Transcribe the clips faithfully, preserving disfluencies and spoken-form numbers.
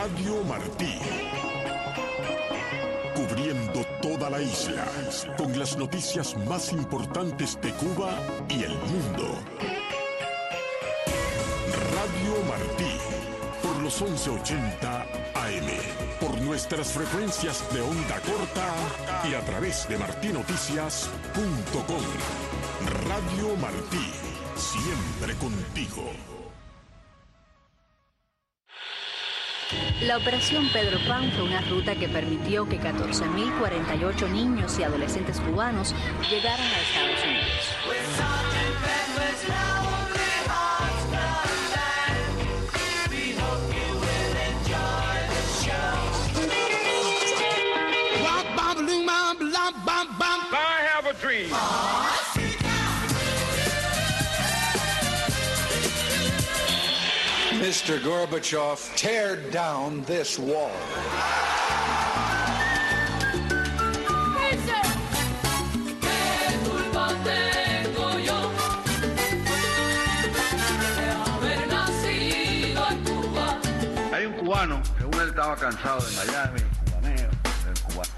Radio Martí. Cubriendo toda la isla, con las noticias más importantes de Cuba y el mundo. Radio Martí, por los once ochenta A M, por nuestras frecuencias de onda corta y a través de martinoticias punto com. Radio Martí, siempre contigo. La Operación Pedro Pan fue una ruta que permitió que catorce mil cuarenta y ocho niños y adolescentes cubanos llegaran a Estados Unidos. I have a dream. Mister Gorbachev, tear down this wall. Hay un cubano, según él estaba cansado de Miami, cubaneo, del cubano.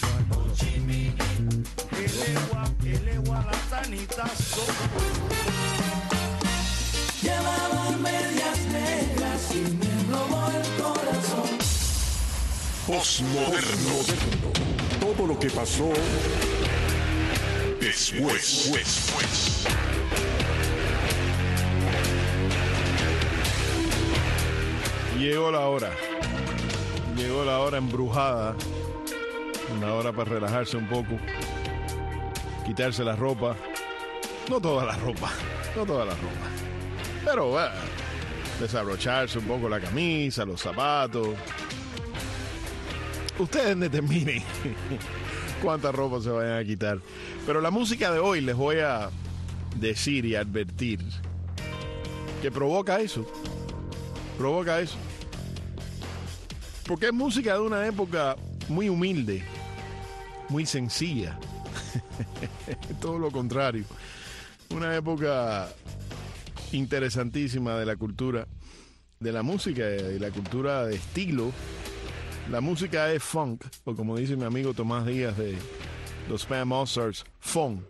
Llevaba medias negras y me robó el corazón. Postmoderno. Todo lo que pasó después. después. Llegó la hora. Llegó la hora embrujada. Una hora para relajarse un poco. Quitarse la ropa. No toda la ropa. No toda la ropa. Pero bueno, desabrocharse un poco la camisa, los zapatos. Ustedes determinen cuánta ropa se vayan a quitar. Pero la música de hoy les voy a decir y advertir que provoca eso. Provoca eso. Porque es música de una época muy humilde, muy sencilla. Todo lo contrario. Una época interesantísima de la cultura, de la música y la cultura de estilo. La música es funk, o como dice mi amigo Tomás Díaz de los Spam All-Stars, funk.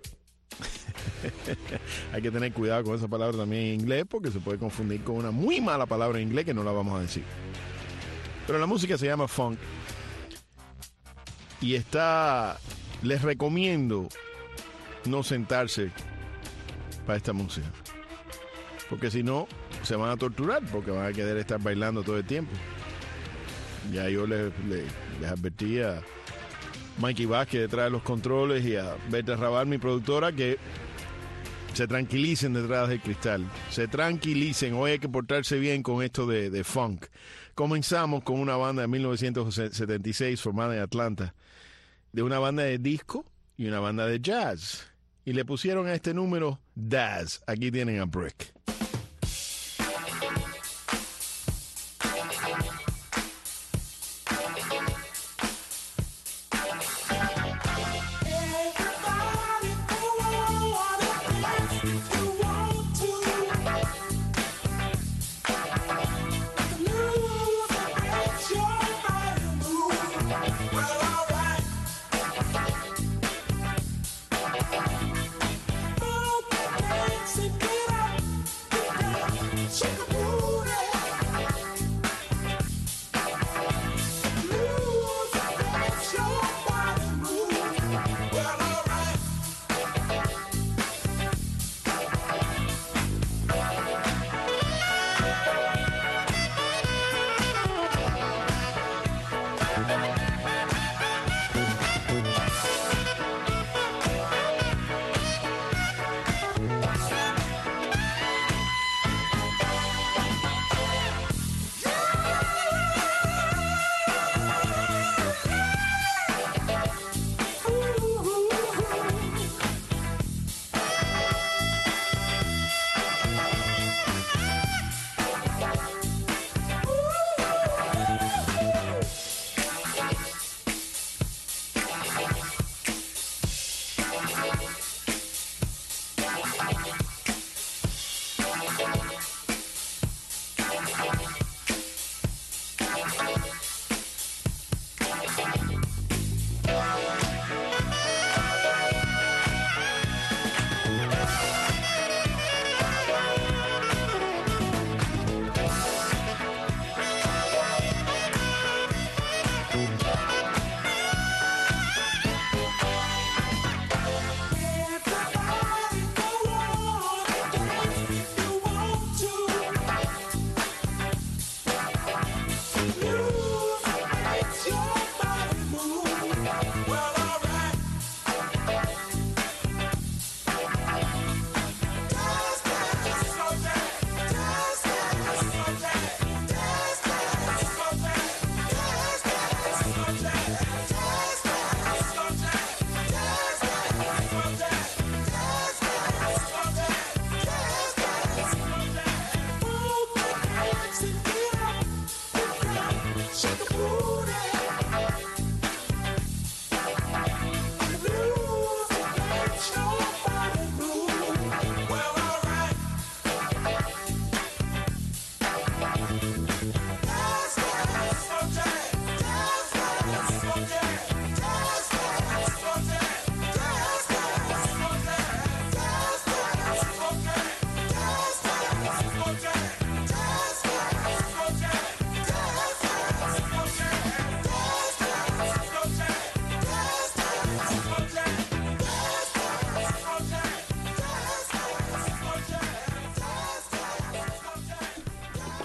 Hay que tener cuidado con esa palabra también en inglés porque se puede confundir con una muy mala palabra en inglés que no la vamos a decir. Pero la música se llama funk y está, les recomiendo no sentarse para esta música. Porque si no, se van a torturar porque van a querer estar bailando todo el tiempo. Ya yo les, les, les advertí a Mikey Vázquez detrás de los controles y a Berta Raval, mi productora, que se tranquilicen detrás del cristal. Se tranquilicen. Hoy hay que portarse bien con esto de, de funk. Comenzamos con una banda de mil novecientos setenta y seis formada en Atlanta, de una banda de disco y una banda de jazz. Y le pusieron a este número Daz. Aquí tienen a Brick.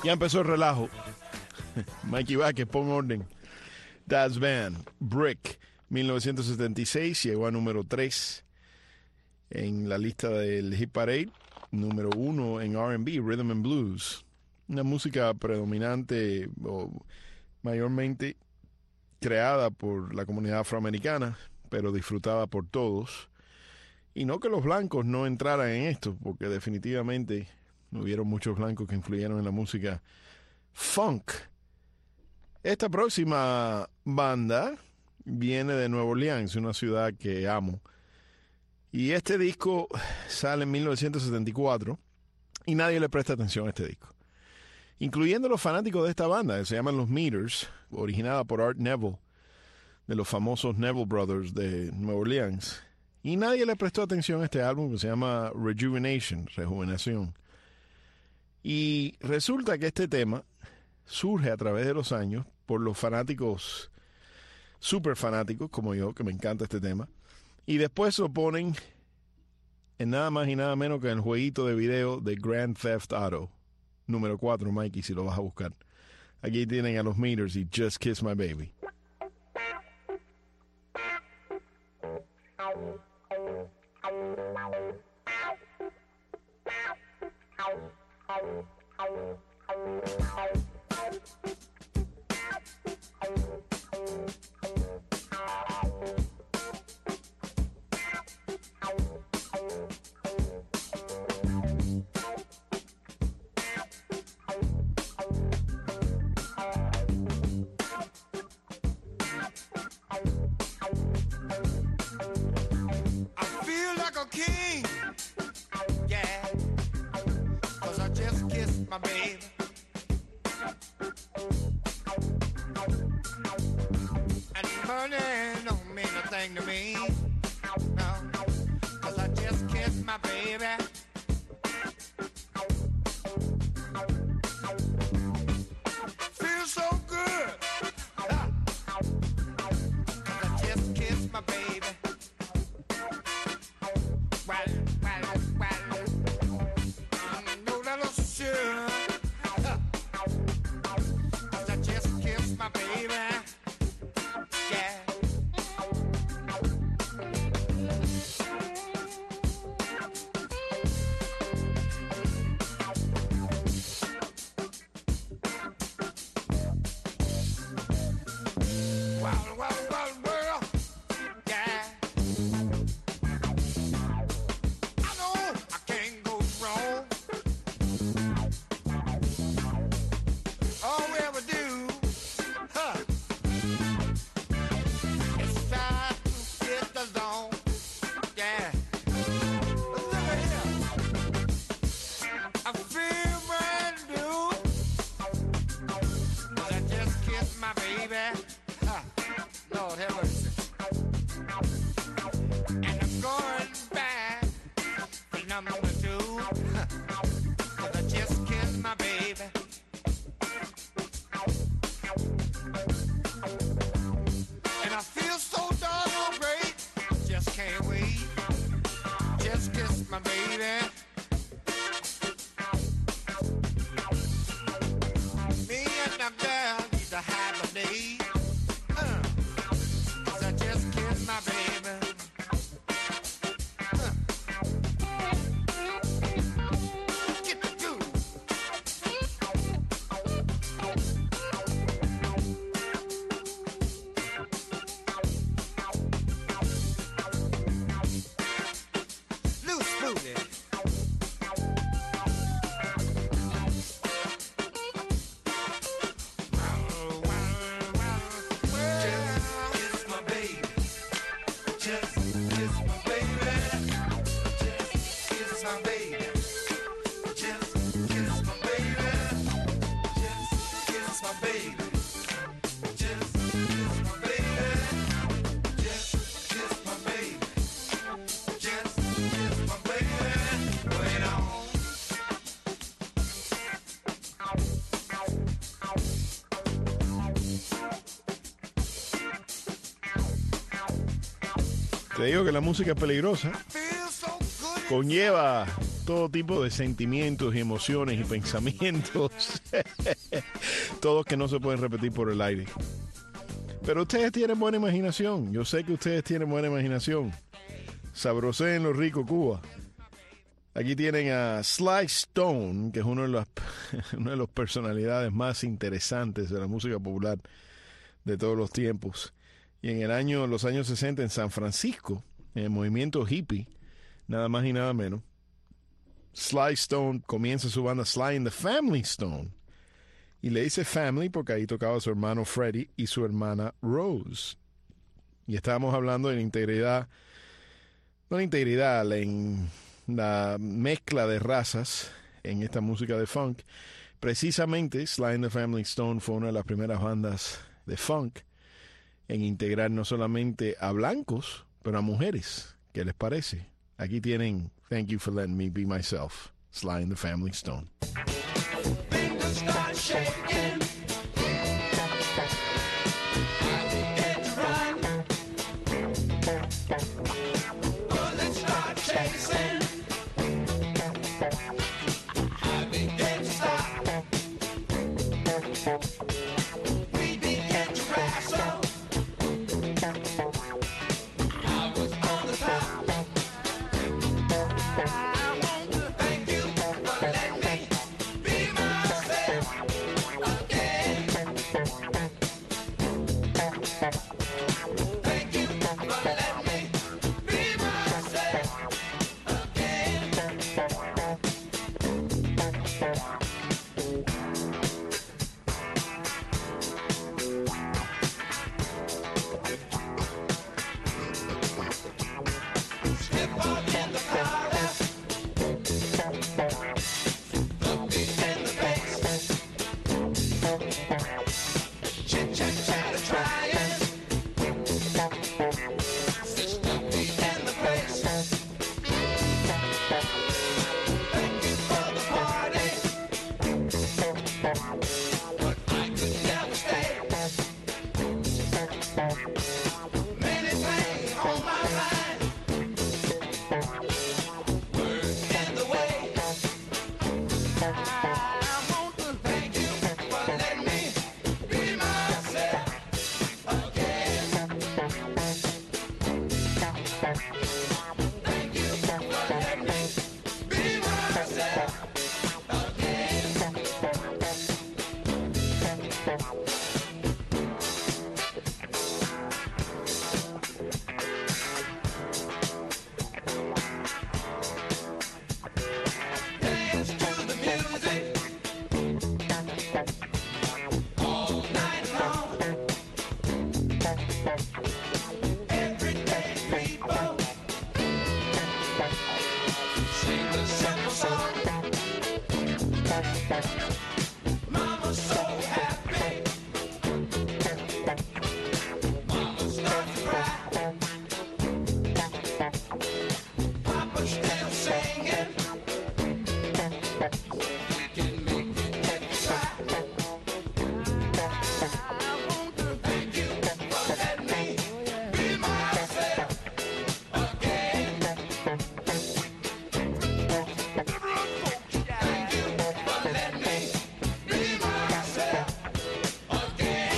Ya empezó el relajo. Mikey Vázquez, pon orden. Das Band, Brick, mil novecientos setenta y seis, llegó a número tres en la lista del Hit Parade, número uno en R and B, Rhythm and Blues. Una música predominante o mayormente creada por la comunidad afroamericana, pero disfrutada por todos. Y no que los blancos no entraran en esto, porque definitivamente hubieron muchos blancos que influyeron en la música funk. Esta próxima banda viene de Nueva Orleans, una ciudad que amo. Y este disco sale en mil novecientos setenta y cuatro y nadie le presta atención a este disco, incluyendo los fanáticos de esta banda, que se llaman los Meters, originada por Art Neville, de los famosos Neville Brothers de Nueva Orleans. Y nadie le prestó atención a este álbum que se llama Rejuvenation, Rejuvenación. Y resulta que este tema surge a través de los años por los fanáticos, super fanáticos como yo, que me encanta este tema, y después lo ponen en nada más y nada menos que en el jueguito de video de Grand Theft Auto, número cuatro, Mikey, si lo vas a buscar. Aquí tienen a los Meters y Just Kiss My Baby. Te digo que la música es peligrosa. Conlleva todo tipo de sentimientos y emociones y pensamientos, todos que no se pueden repetir por el aire. Pero ustedes tienen buena imaginación, yo sé que ustedes tienen buena imaginación. Sabroseen lo rico, Cuba. Aquí tienen a Sly Stone, que es uno de los, una de las personalidades más interesantes de la música popular de todos los tiempos. Y en el año, los años sesenta en San Francisco, en el movimiento hippie, nada más y nada menos, Sly Stone comienza su banda Sly and the Family Stone. Y le dice Family porque ahí tocaba su hermano Freddie y su hermana Rose. Y estábamos hablando de la integridad, no la integridad, la, in, la mezcla de razas en esta música de funk. Precisamente Sly and the Family Stone fue una de las primeras bandas de funk en integrar no solamente a blancos, pero a mujeres. ¿Qué les parece? Aquí tienen Thank You for Letting Me Be Myself, Sly and the Family Stone. Fingers start shaking. I begin to run. Bullets start chasing. I begin to stop. We begin to wrestle. I was on the top. I want to thank you for letting me be myself again. Thank you for letting me be myself again. Step up in the parlor. The beat and the bass. Chit chat chatter trying. It's the beat and the bass. Thank you for the party, but I could never stay. Many things on my mind. Words in the way. I want to thank you for letting me be myself again. Thank you for letting me be myself again. Dance to the music all night long. Everyday people sing the simple song. Mama's so happy. Mama starts to cry. Papa's still singing. We can make it try. I want to thank you for letting me be myself again. Thank you for letting me be myself again.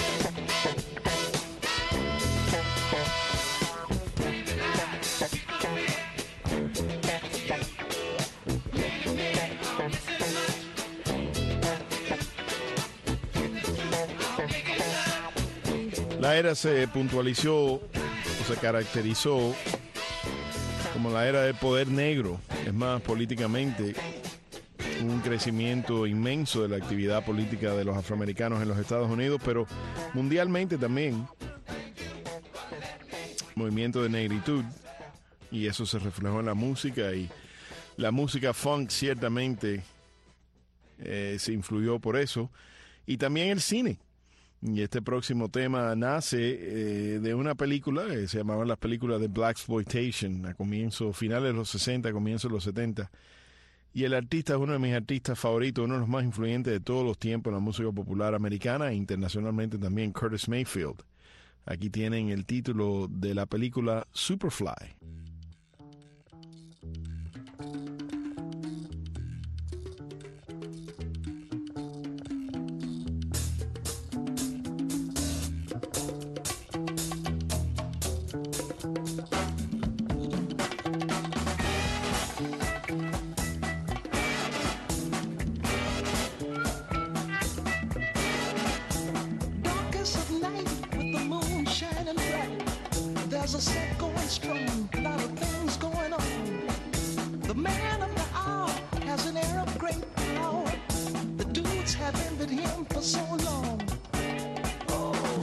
La era se puntualizó o se caracterizó como la era del poder negro. Es más, políticamente, hubo un crecimiento inmenso de la actividad política de los afroamericanos en los Estados Unidos, pero mundialmente también, movimiento de negritud, y eso se reflejó en la música, y la música funk ciertamente eh, se influyó por eso, y también el cine. Y este próximo tema nace eh, de una película que se llamaba las películas de Blaxploitation, a comienzo, finales de los sesenta, comienzos de los setenta. Y el artista es uno de mis artistas favoritos, uno de los más influyentes de todos los tiempos en la música popular americana e internacionalmente también, Curtis Mayfield. Aquí tienen el título de la película Superfly.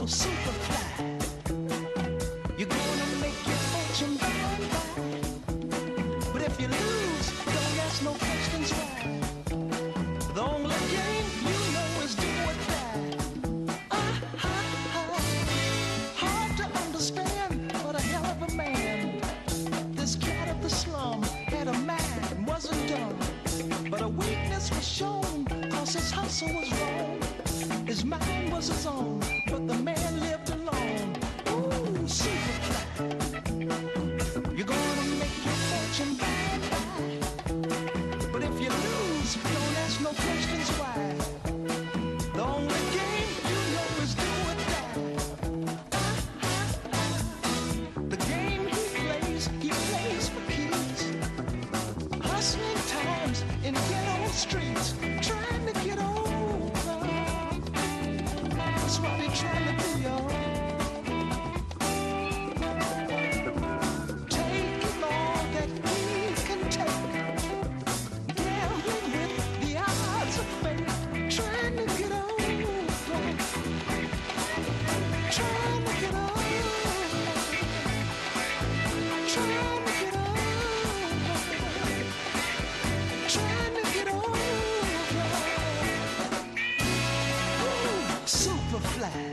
Superfly. You're gonna make your fortune by and by. But if you lose, don't ask no questions why. The only game you know is do or die. Ah, ah, ah. Hard to understand, but a hell of a man. This cat of the slum had a mind, wasn't dumb. But a weakness was shown, cause his hustle was wrong. His mind was his own, but the man lived alone. Ooh, Superfly. You're gonna make your fortune by and by. But if you lose, don't ask no questions why. The only game you know is do or die. Ah, ah, ah. The game he plays, he plays for keys. Hustling times in ghetto streets, trying to get over. That's what he trying to do, y'all. Taking all that he can take, gambling with the odds of fate, trying to get over, trying to get over, trying to get over, trying to get over. Ooh, Superfly.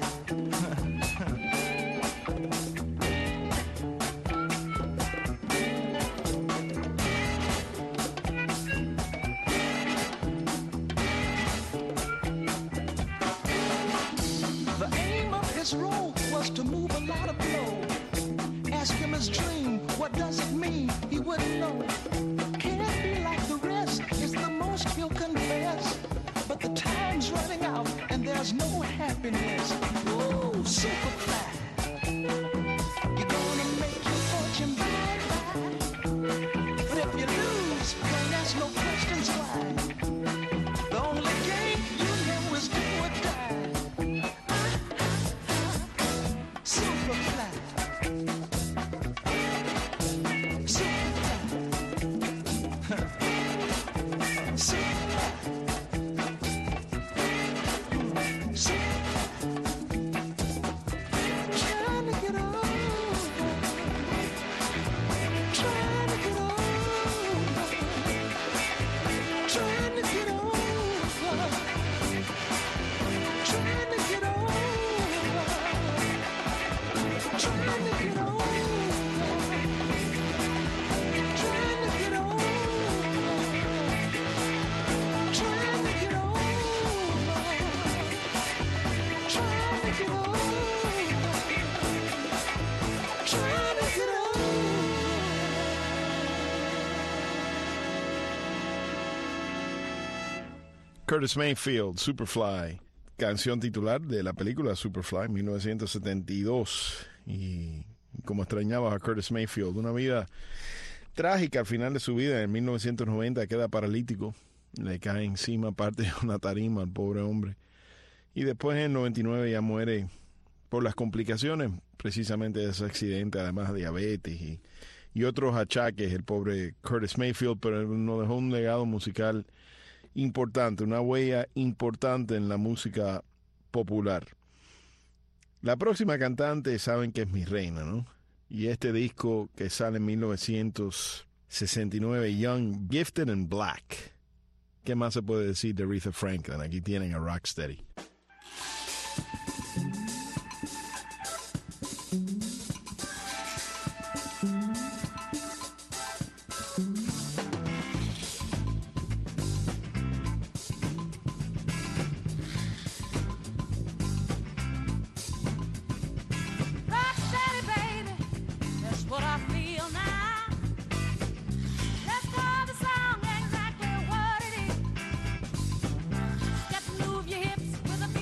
The aim of his role was to move a lot of blow. Ask him his dream, what does it mean? He wouldn't know. Can't be like the rest, is the most he'll confess. But the time's running out and there's no happiness. Ooh, Superfly. You're gonna make your fortune by and by. But if you lose, don't ask no questions why. The only game you know is do or die. Ah, ah, ah. Superfly. Superfly. Superfly. Trying to get over, trying to get over, trying to get over, trying to get over, trying to get over, trying to get over, trying to get over, trying to get over. Curtis Mayfield, Superfly, canción titular de la película Superfly, mil novecientos setenta y dos. Y como extrañabas a Curtis Mayfield, una vida trágica al final de su vida. En mil novecientos noventa queda paralítico, le cae encima parte de una tarima al pobre hombre. Y después en el noventa y nueve ya muere por las complicaciones precisamente de ese accidente, además de diabetes y, y otros achaques, el pobre Curtis Mayfield, pero nos dejó un legado musical importante, una huella importante en la música popular. La próxima cantante saben que es mi reina, ¿no? Y este disco que sale en mil novecientos sesenta y nueve, Young, Gifted and Black. ¿Qué más se puede decir de Aretha Franklin? Aquí tienen a Rocksteady. Rocksteady, baby, that's what I feel now. Let's call the song exactly what it is. Step, move your hips with a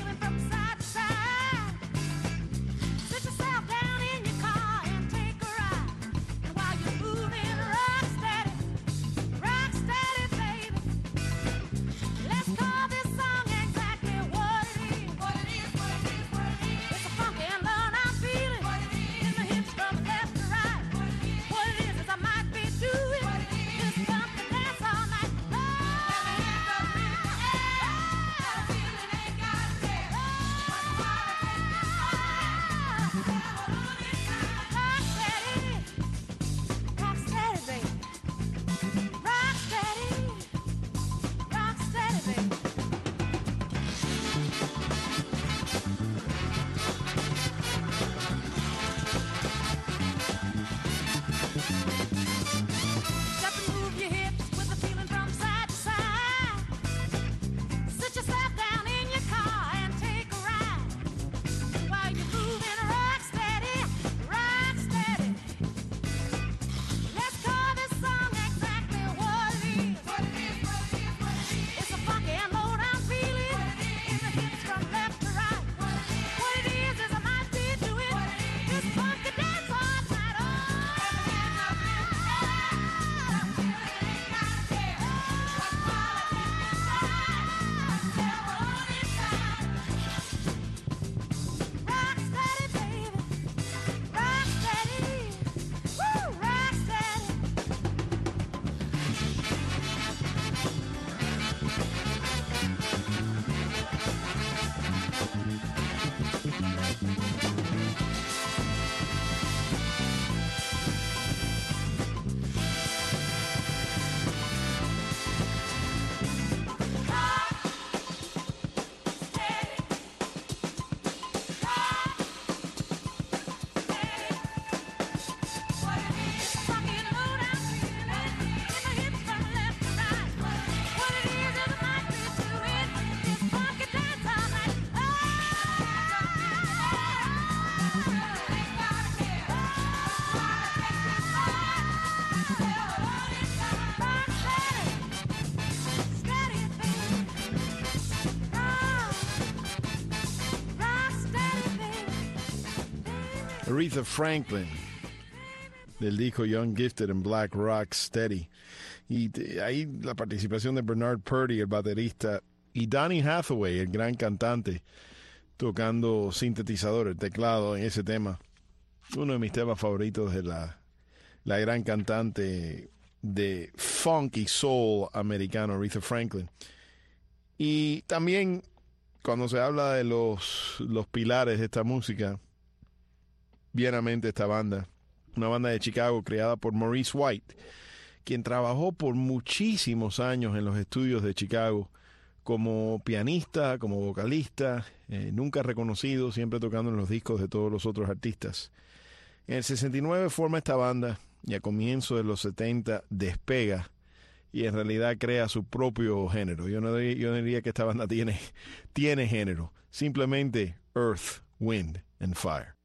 Aretha Franklin, del disco Young Gifted and Black Rock Steady. Y te, ahí la participación de Bernard Purdy, el baterista, y Donny Hathaway, el gran cantante, tocando sintetizador, el teclado en ese tema. Uno de mis temas favoritos de la, la gran cantante de funk y soul americano, Aretha Franklin. Y también, cuando se habla de los, los pilares de esta música, viene a mente esta banda, una banda de Chicago creada por Maurice White, quien trabajó por muchísimos años en los estudios de Chicago como pianista, como vocalista, eh, nunca reconocido, siempre tocando en los discos de todos los otros artistas. En el sesenta y nueve forma esta banda y a comienzos de los setenta despega y en realidad crea su propio género. Yo no, yo no diría que esta banda tiene, tiene género, simplemente Earth, Wind and Fire.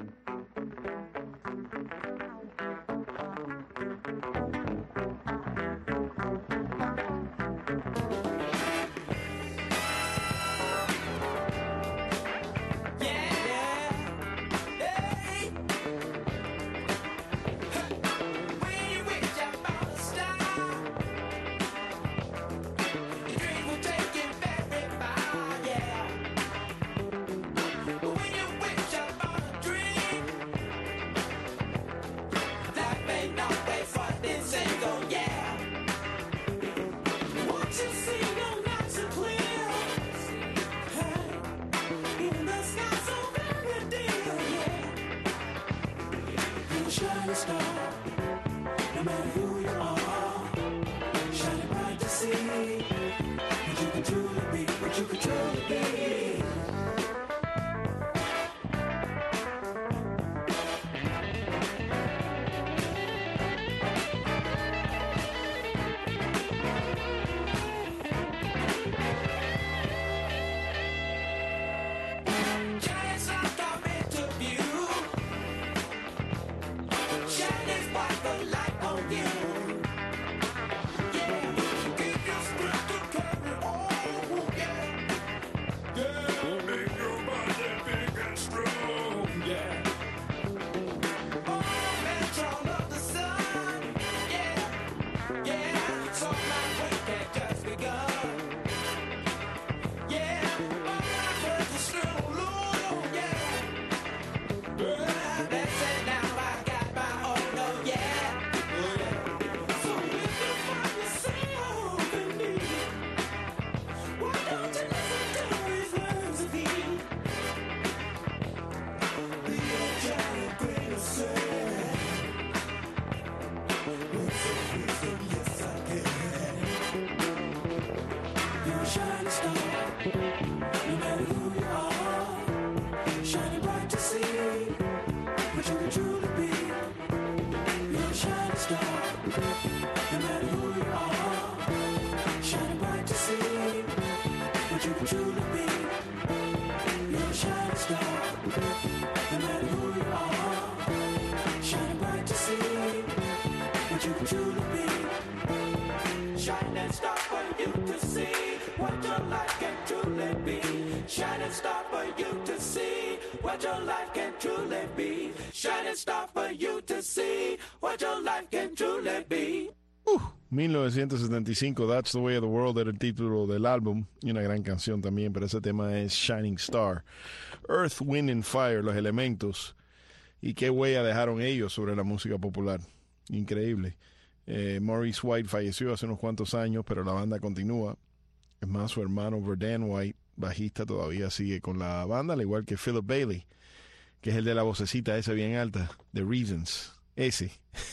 mil novecientos setenta y cinco, That's the Way of the World era el título del álbum y una gran canción también, pero ese tema es Shining Star. Earth, Wind and Fire, los elementos y qué huella dejaron ellos sobre la música popular. Increíble. Eh, Maurice White falleció hace unos cuantos años, pero la banda continúa. Es más, su hermano Verdan White, bajista, todavía sigue con la banda, al igual que Philip Bailey, que es el de la vocecita esa bien alta, The Reasons. Ese.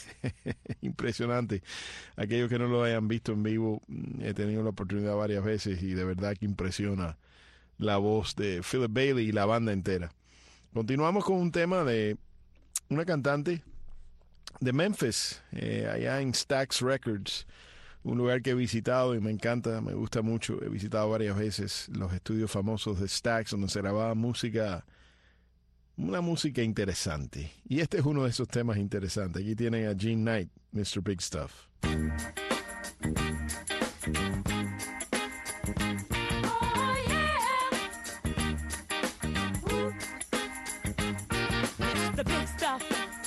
Impresionante. Aquellos que no lo hayan visto en vivo, he tenido la oportunidad varias veces y de verdad que impresiona la voz de Philip Bailey y la banda entera. Continuamos con un tema de una cantante de Memphis, eh, allá en Stax Records, un lugar que he visitado y me encanta, me gusta mucho. He visitado varias veces los estudios famosos de Stax, donde se grababa música, una música interesante. Y este es uno de esos temas interesantes. Aquí tienen a Jean Knight, mister Big Stuff. Oh, yeah. Mister Big Stuff.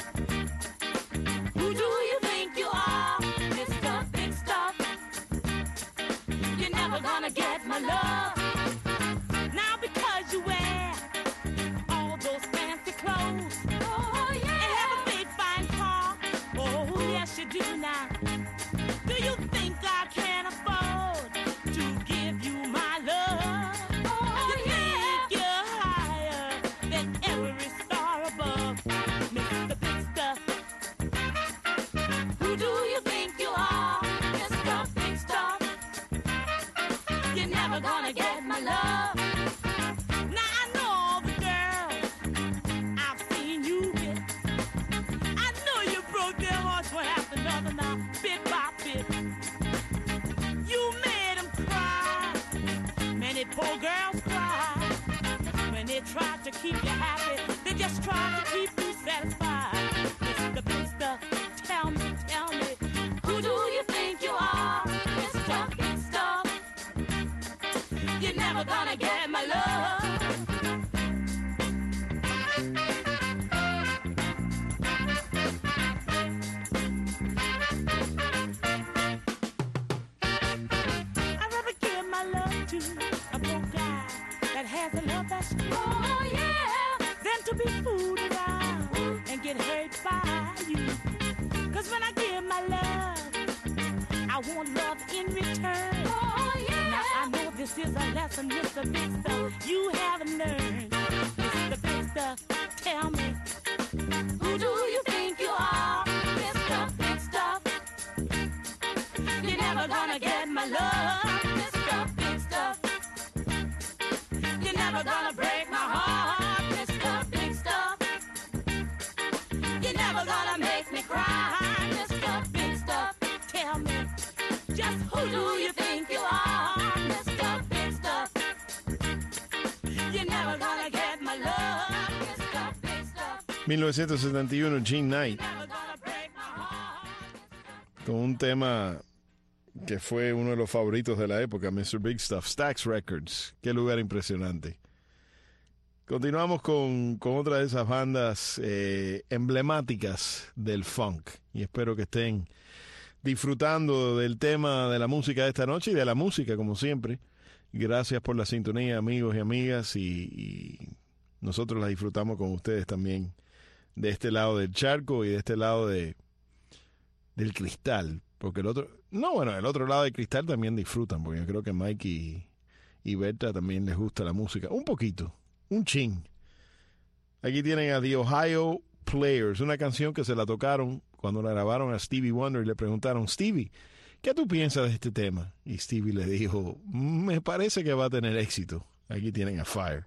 Who do you think you are, Mister Big Stuff? You're never gonna get my love. Now because you wear all those fancy clothes, oh yeah, and have a big fine car, oh yes you do now. Do you think I can afford to give you my love? Oh you yeah, think you're higher than every star above, Mister Big Stuff. Who do you think you are, Mister Big Stuff? You're never gonna get my love. Now I know all the girls I've seen you with. I know you broke their hearts one after another now, bit by bit. You made them cry. Many poor girls cry. When they tried to keep you happy, they just tried to keep you satisfied. Mister Big Stuff, tell me, tell me, who do you think you are, Mister Big Stuff? You're never gonna get my love. I'd rather give my love to a broke guy that has a love that's true. Oh yeah, than to be fooled around and get hurt by you. Cause when I give my love, I want love in return. Oh yeah. Now I know this is a lesson, Mister Big Stuff, you haven't learned. Mister Big Stuff, tell me, who do you think you are, Mister Big Stuff? You're never gonna get my love, Mister Big Stuff. You're never gonna break my heart, Mister Big Stuff. You're never gonna make me cry, Mister Big Stuff. Tell me, just who do you think you are, Mister Big Stuff? You're never gonna get my love, Mister Big Stuff. mil novecientos setenta y uno, Gene Knight, Never gonna break my heart. con un tema que fue uno de los favoritos de la época, Mister Big Stuff, Stax Records. Qué lugar impresionante. Continuamos con, con otra de esas bandas eh, emblemáticas del funk. Y espero que estén disfrutando del tema de la música de esta noche y de la música, como siempre. Gracias por la sintonía, amigos y amigas. Y, y nosotros la disfrutamos con ustedes también de este lado del charco y de este lado de del cristal. Porque el otro... No, bueno, el otro lado del cristal también disfrutan, porque yo creo que Mike y, y Berta también les gusta la música. Un poquito, un chin. Aquí tienen a The Ohio Players, una canción que se la tocaron cuando la grabaron a Stevie Wonder y le preguntaron, Stevie, ¿qué tú piensas de este tema? Y Stevie le dijo, me parece que va a tener éxito. Aquí tienen a Fire.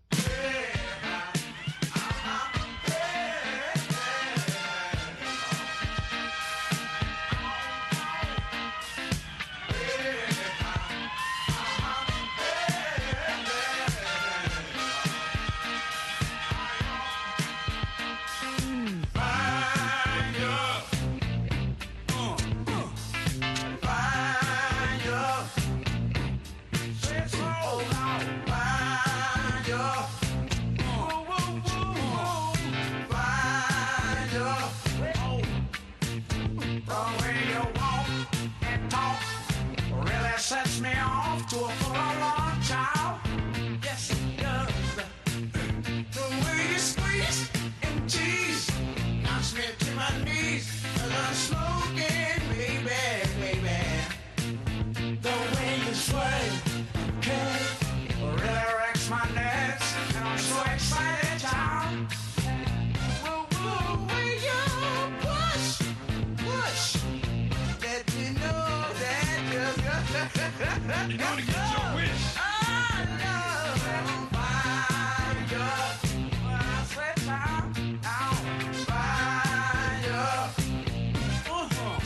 Sets me off to a full long child. Yes, it does. The way you squeeze and tease knocks me to my knees as I'm smoking, baby, baby. The way you sway, okay, really wrecks my nuts, and I'm so excited, child. Whoa, whoa, way you push, push, let me know that you're you're gonna get your wish. I love fire. When I say time, I'm fire. Uh-huh.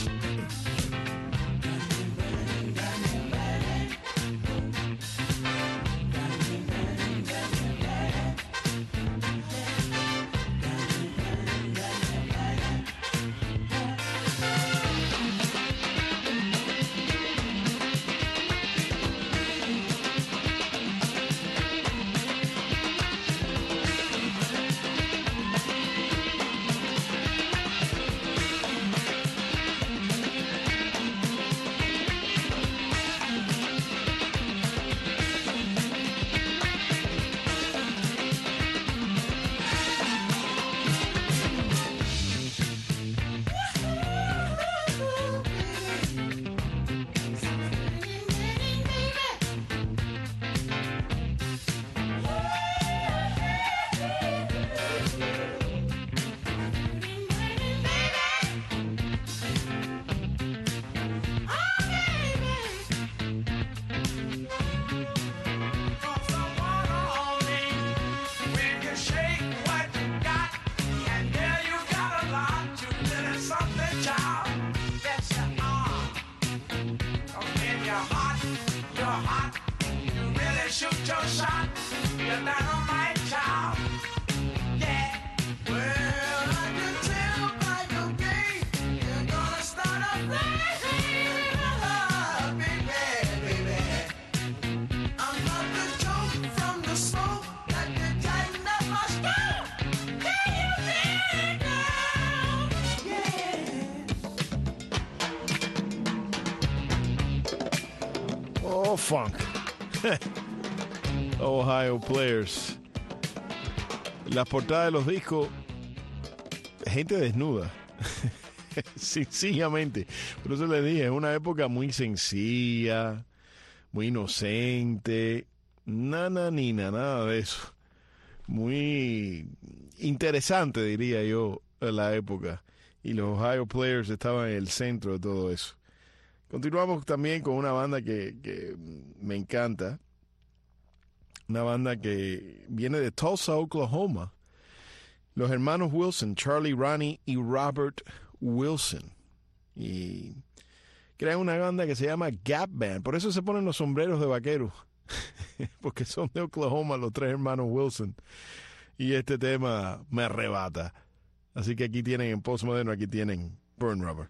your shot, your dynamite child. Yeah. Well, I can tell by your game, you're gonna start a flame. Ah, baby, baby. I'm not the joke from the smoke that can tighten up my skull. Can you feel it now? Yeah. Oh, funk. Ohio Players. Las portadas de los discos, gente desnuda. Sencillamente. Por eso les dije, es una época muy sencilla, muy inocente. Nada, ni nada de eso. Muy interesante, diría yo, la época. Y los Ohio Players estaban en el centro de todo eso. Continuamos también con una banda que, que me encanta. Una banda que viene de Tulsa, Oklahoma. Los hermanos Wilson, Charlie, Ronnie y Robert Wilson. Y crean una banda que se llama Gap Band. Por eso se ponen los sombreros de vaqueros. Porque son de Oklahoma los tres hermanos Wilson. Y este tema me arrebata. Así que aquí tienen en Postmoderno, aquí tienen Burn Rubber.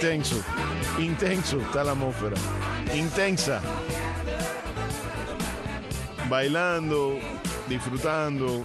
intenso, intenso está la atmósfera, intensa. Bailando, disfrutando,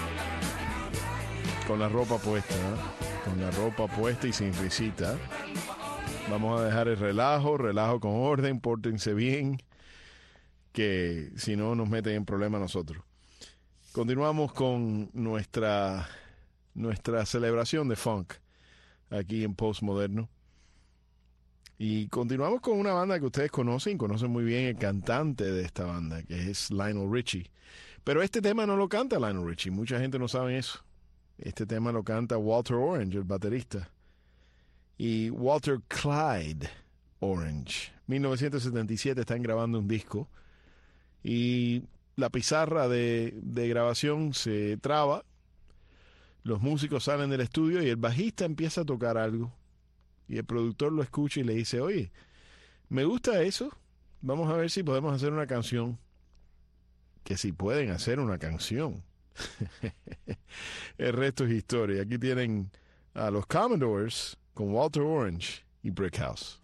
con la ropa puesta, ¿eh? Con la ropa puesta y sin risita. Vamos a dejar el relajo, relajo con orden, pórtense bien, que si no nos meten en problemas nosotros. Continuamos con nuestra, nuestra celebración de funk aquí en Postmoderno. Y continuamos con una banda que ustedes conocen, conocen muy bien el cantante de esta banda, que es Lionel Richie. Pero este tema no lo canta Lionel Richie, mucha gente no sabe eso. Este tema lo canta Walter Orange, el baterista. Y Walter Clyde Orange. mil novecientos setenta y siete están grabando un disco y la pizarra de, de grabación se traba. Los músicos salen del estudio y el bajista empieza a tocar algo. Y el productor lo escucha y le dice, oye, me gusta eso, vamos a ver si podemos hacer una canción. Que si pueden hacer una canción. El resto es historia. Aquí tienen a los Commodores con Walter Orange y Brick House.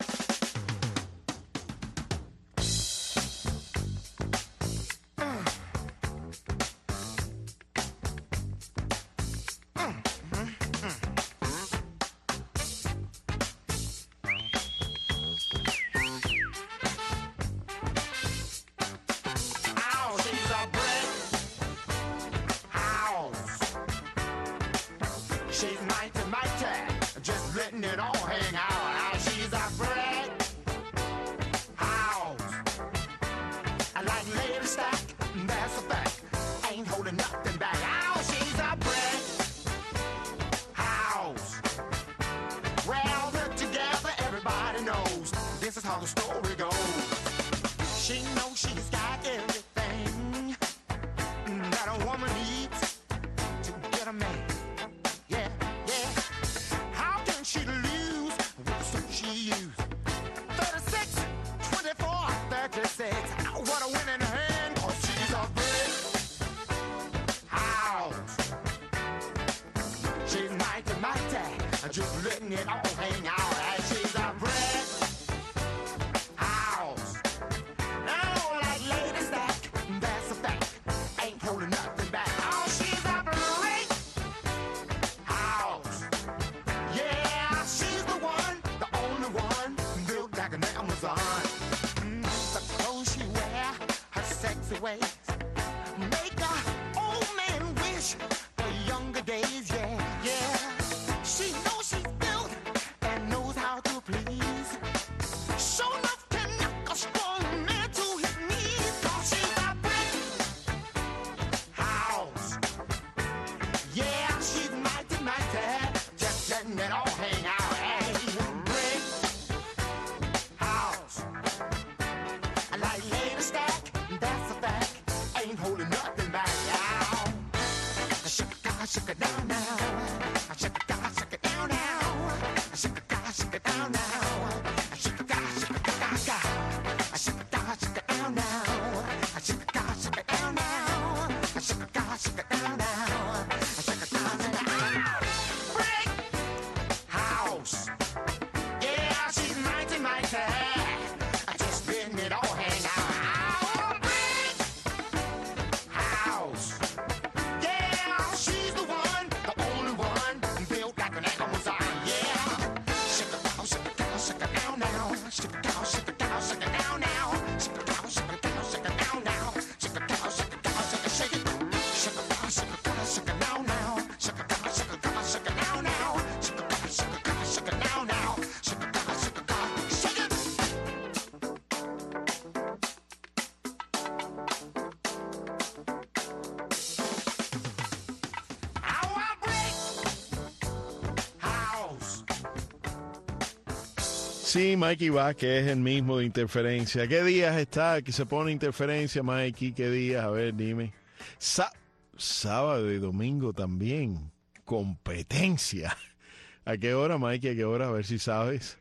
Sí, Mikey Vázquez es el mismo de Interferencia. ¿Qué días está que se pone Interferencia, Mikey? ¿Qué días? A ver, dime. Sa- sábado y domingo también. Competencia. ¿A qué hora, Mikey? ¿A qué hora? A ver si sabes.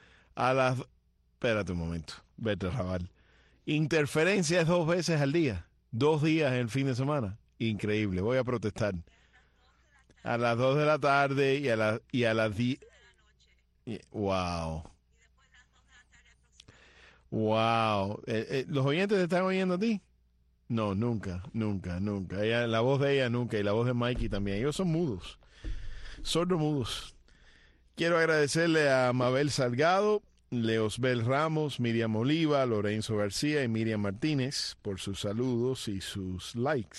A las... Espérate un momento. Vete a Raval. Interferencia es dos veces al día. Dos días en el fin de semana. Increíble. Voy a protestar. A las dos de la tarde y a, la, y a las diez... Wow. Wow. Eh, eh, ¿Los oyentes te están oyendo a ti? No, nunca, nunca, nunca. Ella, la voz de ella nunca y la voz de Mikey también. Ellos son mudos, sordomudos. Quiero agradecerle a Mabel Salgado, Leosbel Ramos, Miriam Oliva, Lorenzo García y Miriam Martínez por sus saludos y sus likes.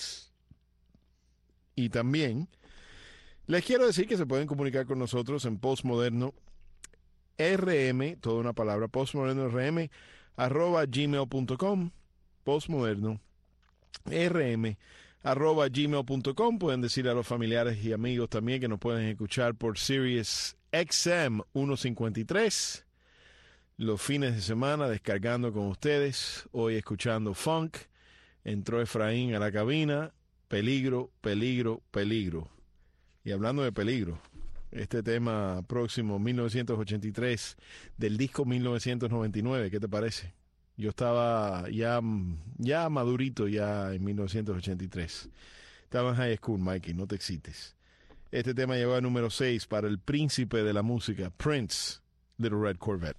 Y también les quiero decir que se pueden comunicar con nosotros en Postmoderno R M, toda una palabra, Postmoderno R M, arroba gmail punto com, Postmoderno R M, arroba gmail punto com. Pueden decir a los familiares y amigos también que nos pueden escuchar por Sirius X M ciento cincuenta y tres los fines de semana, descargando con ustedes. Hoy escuchando funk. Entró Efraín a la cabina. Peligro, peligro, peligro. Y hablando de peligro, este tema próximo, mil novecientos ochenta y tres, del disco mil novecientos noventa y nueve, ¿qué te parece? Yo estaba ya, ya madurito ya en mil novecientos ochenta y tres. Estaba en high school, Mikey, no te excites. Este tema llegó a número seis para el príncipe de la música, Prince, Little Red Corvette.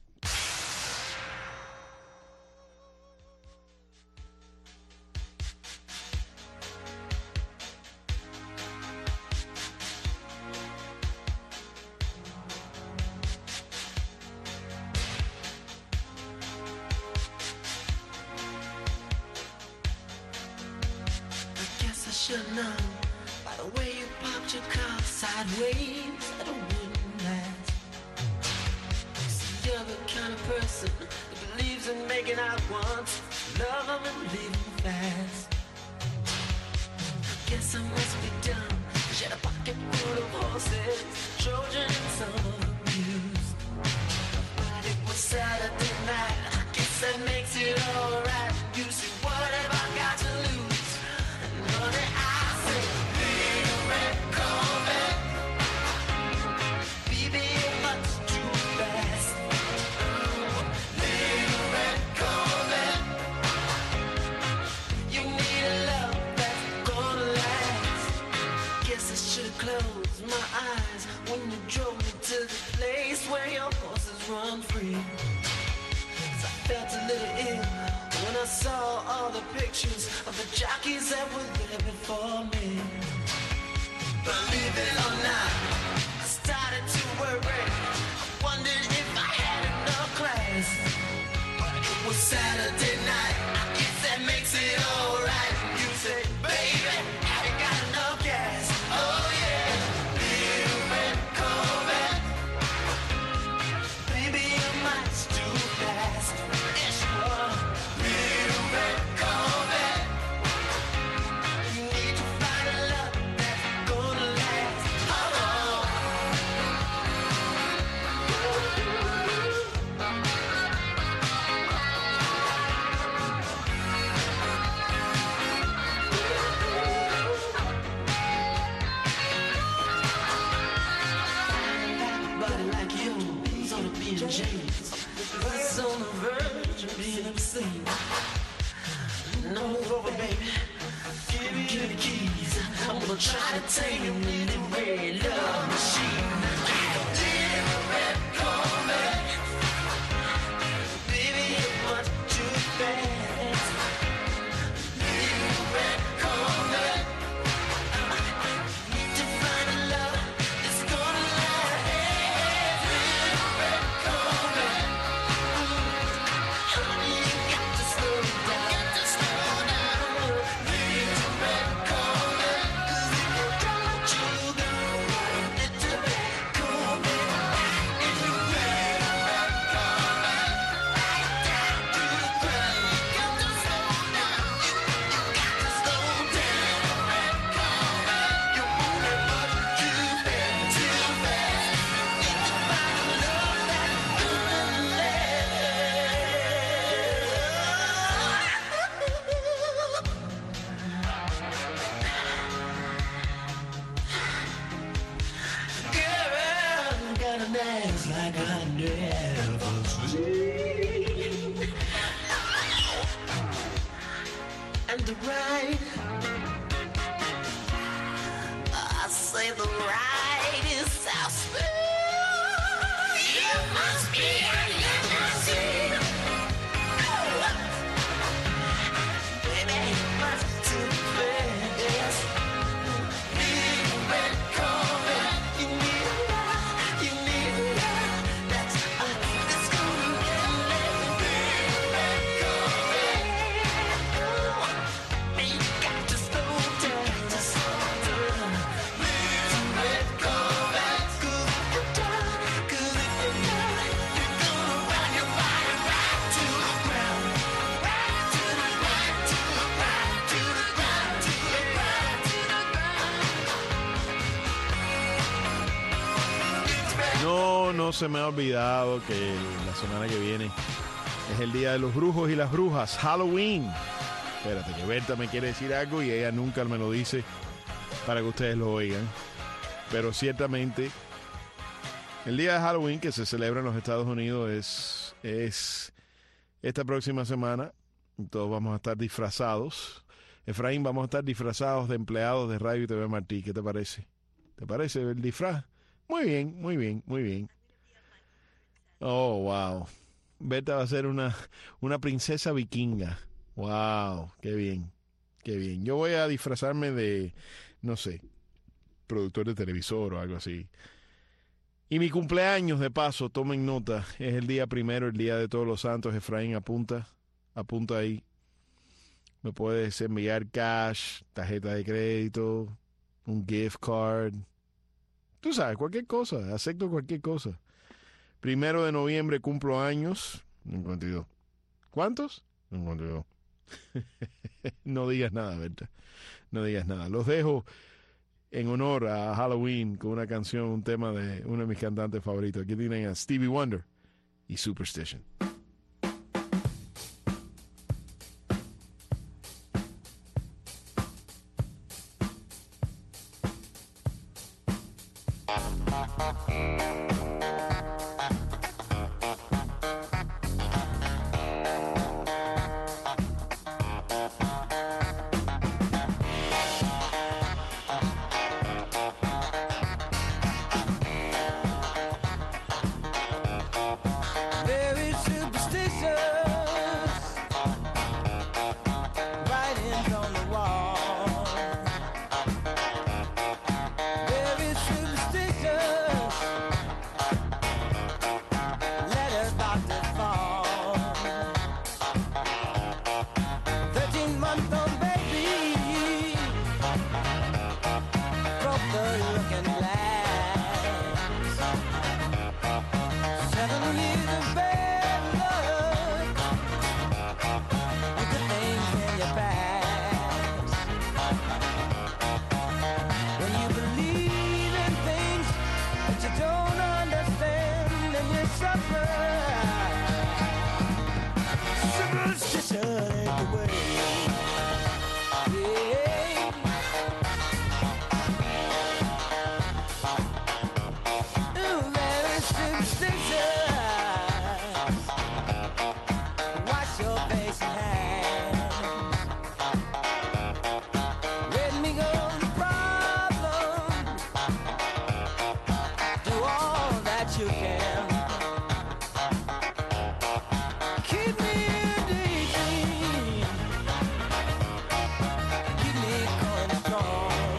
Should know by the way you popped your car sideways at a wooden last. See, you're the kind of person that believes in making out once, love them and leave them fast. Guess I must be dumb. She had a pocket full of horses, Trojan and some of abuse. But it was Saturday night. I guess that makes it alright. You see, what have I got to lose? Honey, I say, little red Corvette, baby, you're much too fast. Little red Corvette, you need a love that's gonna last. Guess I should've closed my eyes when you drove me to the place where your horses run free. 'Cause I felt a little ill when I saw all the pictures of the jockeys that were there before me. Believe it or not, I started to worry. I wondered if I had enough class. But it was Saturday night, I guess that makes it alright. You say, baby, have you got enough gas? Oh yeah, little red Corvette, baby, you're much too fast. Yes, you are. Little red Corvette, you need to find a love that's gonna last. Oh, body like yours ought to be in chains. It's on the verge of being obscene. No over, baby. Give me, give me the keys. I'm gonna try to tame you in the red love machine. Little red Corvette, baby, you're much too fast. Little red Corvette, need to find a love that's gonna last. Little red Corvette, honey, you got to slow down. Got to slow down. Little red Corvette, 'cause if you don't, you go. Little red Corvette, if you red, red Corvette, right down to the ground. You got to slow down. You, you got to slow down. Red Corvette, you're moving much too fast, too fast. Need to find a love that's gonna Girl, got an ass like I never seen. And the ride, I say the ride is so smooth. You must be a limousine. No, no se me ha olvidado que la semana que viene es el día de los brujos y las brujas, Halloween. Espérate, que Berta me quiere decir algo y ella nunca me lo dice para que ustedes lo oigan. Pero ciertamente, el día de Halloween que se celebra en los Estados Unidos es, es esta próxima semana. Todos vamos a estar disfrazados. Efraín, vamos a estar disfrazados de empleados de Radio y T V Martí. ¿Qué te parece? ¿Te parece el disfraz? Muy bien, muy bien, muy bien. Oh, wow. Berta va a ser una, una princesa vikinga. Wow, qué bien, qué bien. Yo voy a disfrazarme de, no sé, productor de televisor o algo así. Y mi cumpleaños, de paso, tomen nota, es el día primero, el día de Todos los Santos. Efraín, apunta, apunta ahí. Me puedes enviar cash, tarjeta de crédito, un gift card. Tú sabes, cualquier cosa, acepto cualquier cosa. Primero de noviembre cumplo años. cincuenta y dos. ¿Cuántos? cincuenta y dos. No digas nada, ¿verdad? No digas nada. Los dejo en honor a Halloween con una canción, un tema de uno de mis cantantes favoritos. Aquí tienen a Stevie Wonder y Superstition. Very superstitious, writings on the wall. Very superstitious, letters about to fall. Thirteen-month-old baby broke the looking glass. Seven years of bad luck, with the things in your past. When you believe in things that you don't understand, and you suffer. Superstition ain't the way. Yeah. Ooh, very superstitious. Wash your face and hands. Let me go the problem. Do all that you can. Keep me in daydream. Keep me going strong.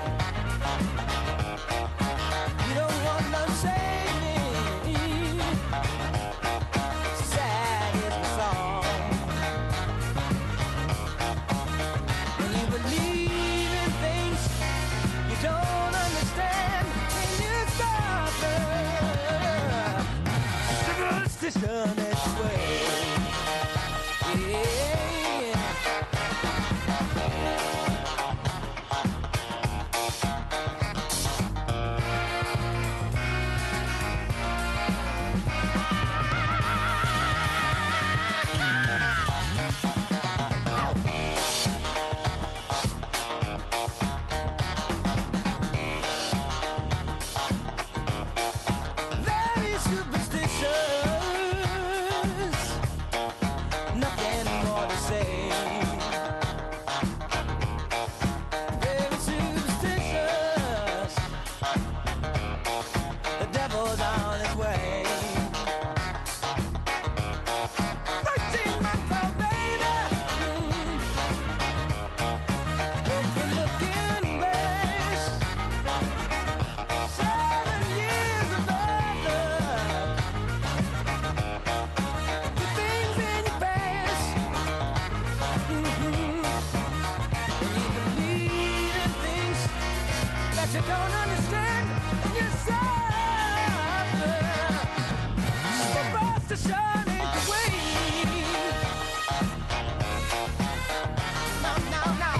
You don't want no saving. Sad is the song. When you believe in things you don't understand, and you suffer. Superstition is the way. Yeah. Very superstitious, nothing more to say. Very superstitious, the devil's on his way. Thirteen-month-old baby, broken looking glass. Seven years of bad luck, the things in your past. Mhm. When you believe in things that you don't understand, you suffer. Superstition ain't the way. No, no, no.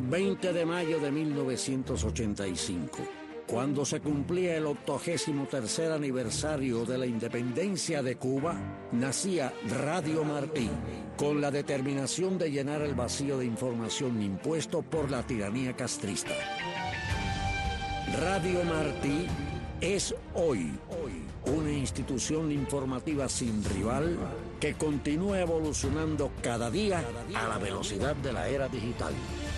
veinte de mayo de mil novecientos ochenta y cinco, cuando se cumplía el octogésimo tercer aniversario de la independencia de Cuba, nacía Radio Martí, con la determinación de llenar el vacío de información impuesto por la tiranía castrista. Radio Martí es hoy, hoy una institución informativa sin rival que continúa evolucionando cada día a la velocidad de la era digital.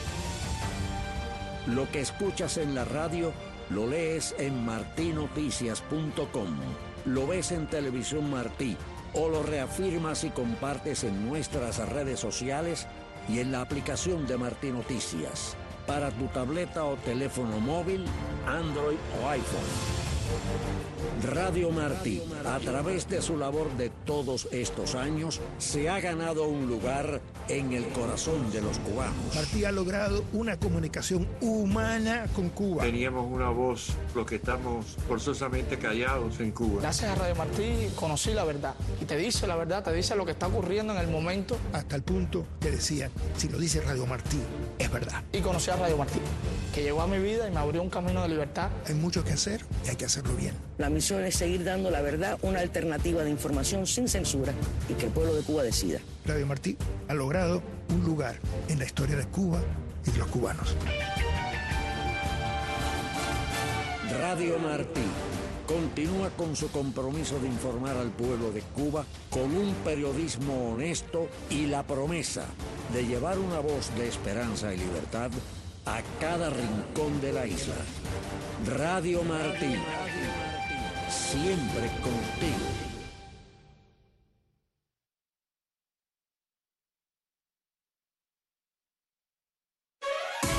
Lo que escuchas en la radio lo lees en martí noticias punto com, lo ves en Televisión Martí o lo reafirmas y compartes en nuestras redes sociales y en la aplicación de Martí Noticias para tu tableta o teléfono móvil, Android o iPhone. Radio Martí, a través de su labor de todos estos años, se ha ganado un lugar en el corazón de los cubanos. Martí ha logrado una comunicación humana con Cuba. Teníamos una voz, los que estamos forzosamente callados en Cuba. Gracias a Radio Martí conocí la verdad. Y te dice la verdad, te dice lo que está ocurriendo en el momento. Hasta el punto que decían, si lo dice Radio Martí, es verdad. Y conocí a Radio Martí, que llegó a mi vida y me abrió un camino de libertad. Hay mucho que hacer y hay que hacerlo bien. La misión es seguir dando la verdad, una alternativa de información sin censura y que el pueblo de Cuba decida. Radio Martí ha logrado un lugar en la historia de Cuba y de los cubanos. Radio Martí continúa con su compromiso de informar al pueblo de Cuba con un periodismo honesto y la promesa de llevar una voz de esperanza y libertad a cada rincón de la isla. Radio Martí, siempre contigo.